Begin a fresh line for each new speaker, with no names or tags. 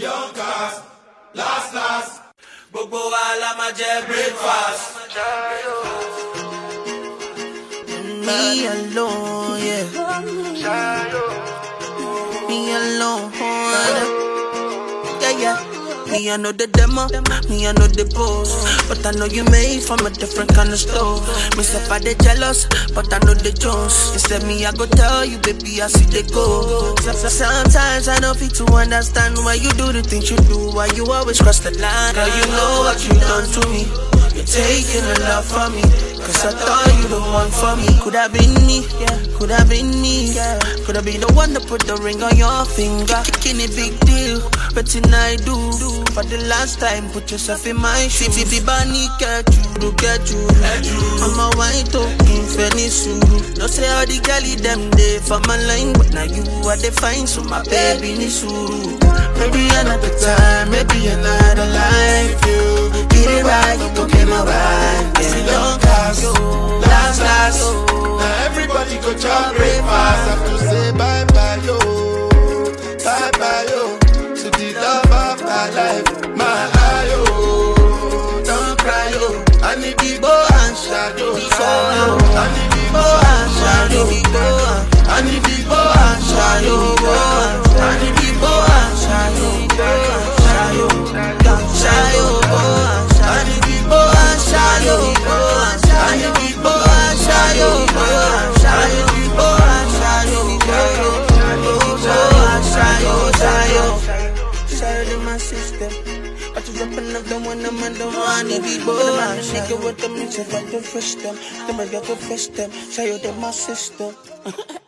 young cars, last. Gbogbo wa la ma jẹ breakfast.
Me alone, yeah. Me alone, yeah. Me, I know the demo, me, I know the pose. But I know you made from a different kind of stove. Myself, I they jealous, but I know the Jones. Instead, me, I go tell you, baby, I see they go. Sometimes I don't fit to understand why you do the things you do, why you always cross the line. Girl, you know what you done to me. You're taking a love from me, cause I thought you the one for me. Could have been me, yeah. Could have been me, yeah. Could have been the one to put the ring on your finger. Kicking a big deal, but tonight do. For the last time, put yourself in my shoes. If Bani get you. I'm a white token, Venice. No say all the girlie them day for my line, but now you are the fine, so my baby needs suru. Maybe another time, maybe another life. You get it right, you gon' get my vibe.
I see young cars, last. Now everybody go chop breakfast. Have to say bye yo, to the love of my life, my ayo. Don't cry yo, I need the boy and shadow. I need the boy and shadow. I need the boy and shadow. I need the boy and shadow.
My system, but you dropping up the one I'm on the one. If you go, nigga with them, it's about to fish them. Them I got to fish them. Show you that my sister.